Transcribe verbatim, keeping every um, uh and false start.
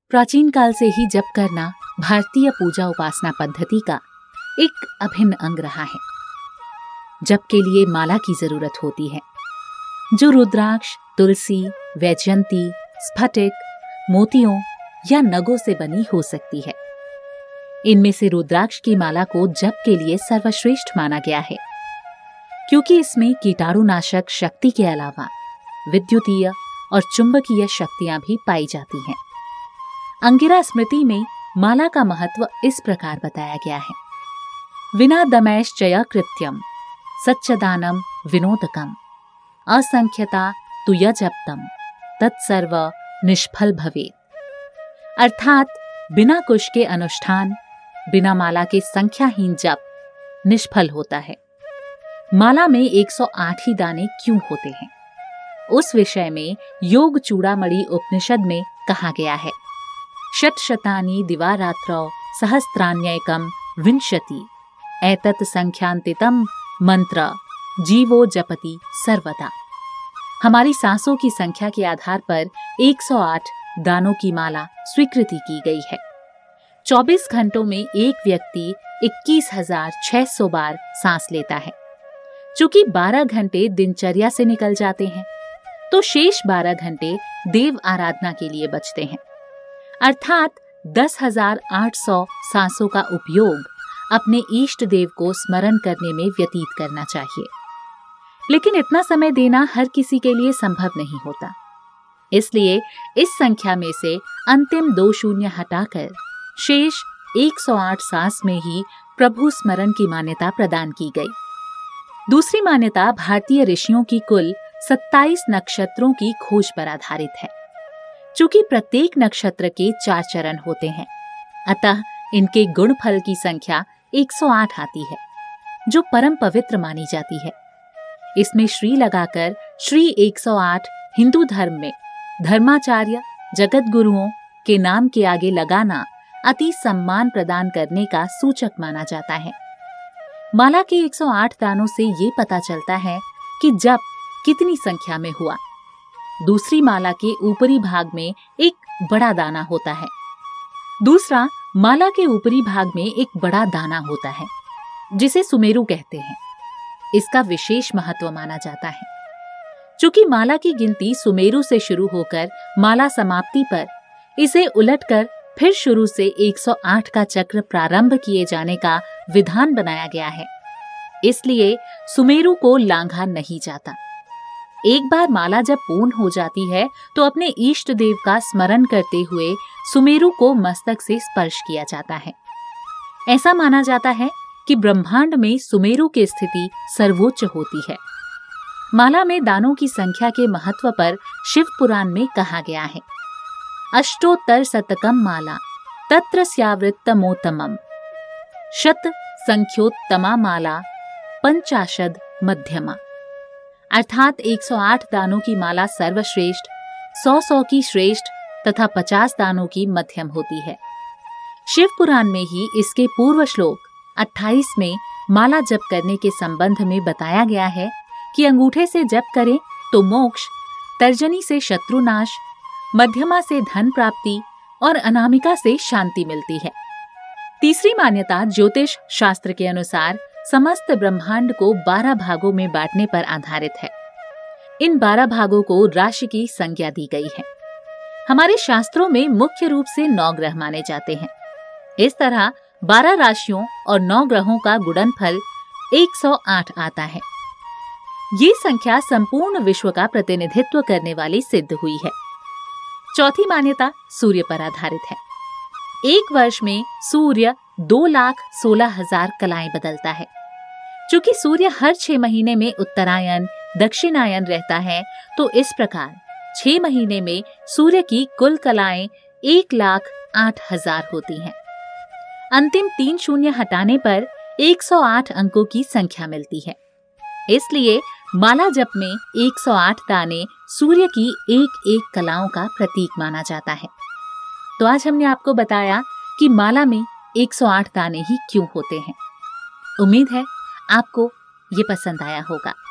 प्राचीन काल से ही जप करना भारतीय पूजा उपासना पद्धति का एक अभिन्न अंग रहा है। जप के लिए माला की जरूरत होती है, जो रुद्राक्ष, तुलसी, वैजयंती, स्फटिक, मोतियों या नगों से बनी हो सकती है। इनमें से रुद्राक्ष की माला को जप के लिए सर्वश्रेष्ठ माना गया है, क्योंकि इसमें कीटाणुनाशक शक्ति के अलावा विद्युतीय और चुंबकीय शक्तियां भी पाई जाती हैं। अंगिरा स्मृति में माला का महत्व इस प्रकार बताया गया है। विना दमैश्चय कृत्यम सच्चदानम विनोदकम असंख्यता तु यजप्तम तत्सर्व निष्फल भवेत्। अर्थात बिना कुश के अनुष्ठान, बिना माला के संख्याहीन जप निष्फल होता है। माला में एक सौ आठ ही दाने क्यों होते हैं, उस विषय में योग चूड़ामणि उपनिषद में कहा गया है, शतशतानि दिवारात्रौ सहस्त्राण्येकं विंशति एतत् संख्यांतितम मंत्र जीवो जपति सर्वदा। हमारी सांसों की संख्या के आधार पर एक सौ आठ दानों की माला स्वीकृति की गई है। चौबीस घंटों में एक व्यक्ति इक्कीस हजार छह सौ बार सांस लेता है। चूंकि बारह घंटे दिनचर्या से निकल जाते हैं, तो शेष बारह घंटे देव आराधना के लिए बचते हैं। अर्थात दस हजार आठ सौ सांसों का उपयोग अपने इष्ट देव को स्मरण करने में व्यतीत करना चाहिए। लेकिन इतना समय देना हर किसी के लिए संभव नहीं होता, इसलिए इस संख्या में से अंतिम दो शून्य हटाकर शेष एक सौ आठ सांस में ही प्रभु स्मरण की मान्यता प्रदान की गई। दूसरी मान्यता भारतीय ऋषियों की कुल सत्ताईस नक्षत्रों की खोज पर आधारित है। चूंकि प्रत्येक नक्षत्र के चार चरण होते हैं, अतः इनके गुणफल की संख्या एक सौ आठ आती है, जो परम पवित्र मानी जाती है। इसमें श्री लगाकर श्री एक सौ आठ हिंदू धर्म में धर्माचार्य, जगत गुरुओं के नाम के आगे लगाना अति सम्मान प्रदान करने का सूचक माना जाता है। माला के एक सौ आठ दानों से ये पता चलता है कि जप कितनी संख्या में हुआ। दूसरी माला के ऊपरी भाग में एक बड़ा दाना होता है। दूसरा, माला के ऊपरी भाग में एक बड़ा दाना होता है, जिसे सुमेरु कहते हैं। इसका विशेष महत्व माना जाता है। चूंकि माला की गिनती सुमेरु से शुरू होकर माला समाप्ति पर इसे उलटकर फिर शुरू से एक सौ आठ का चक्र प्रारंभ किए जाने का विधान बनाया गया है, इसलिए सुमेरु को लांघा नहीं जाता। एक बार माला जब पूर्ण हो जाती है, तो अपने इष्ट देव का स्मरण करते हुए सुमेरु को मस्तक से स्पर्श किया जाता है। ऐसा माना जाता है कि ब्रह्मांड में सुमेरु की स्थिति सर्वोच्च होती है। माला में दानों की संख्या के महत्व पर शिव पुराण में कहा गया है, अष्टोत्तर शतकम माला तत्र स्यावृत्तमोत्तमम् शत संख्योत्तमा माला पंचाशद मध्यमा। अर्थात एक सौ आठ दानों की माला सर्वश्रेष्ठ, सौ सौ की श्रेष्ठ तथा पचास दानों की मध्यम होती है। शिव पुराण में ही इसके पूर्व श्लोक अट्ठाईस में माला जप करने के संबंध में बताया गया है कि अंगूठे से जप करें तो मोक्ष, तर्जनी से शत्रुनाश, मध्यमा से धन प्राप्ति और अनामिका से शांति मिलती है। तीसरी मान्यता ज्योतिष शास्त्र के अनुसार समस्त ब्रह्मांड को बारह भागों में बांटने पर आधारित है। इन बारह भागों को राशि की संज्ञा दी गई है। हमारे शास्त्रों में मुख्य रूप से नौ ग्रह माने जाते हैं। इस तरह बारह राशियों और नौ ग्रहों का गुणनफल एक सौ आठ आता है। ये संख्या संपूर्ण विश्व का प्रतिनिधित्व करने वाली सिद्ध हुई है। चौथी मान्यता सूर्य पर आधारित है। एक वर्ष में सूर्य दो लाख सोलह हजार कलाएं बदलता है। चूंकि सूर्य हर छह महीने में उत्तरायण, दक्षिणायन रहता है, तो इस प्रकार छह महीने में सूर्य की कुल कलाएं एक लाख आठ हजार होती हैं। अंतिम तीन शून्य हटाने पर एक सौ आठ अंकों की संख्या मिलती है। इसलिए माला जप में एक सौ आठ दाने सूर्य की एक एक कलाओं का प्रतीक माना जाता है। तो आज हमने आपको बताया कि माला में एक सौ आठ दाने ही क्यों होते हैं। उम्मीद है आपको ये पसंद आया होगा।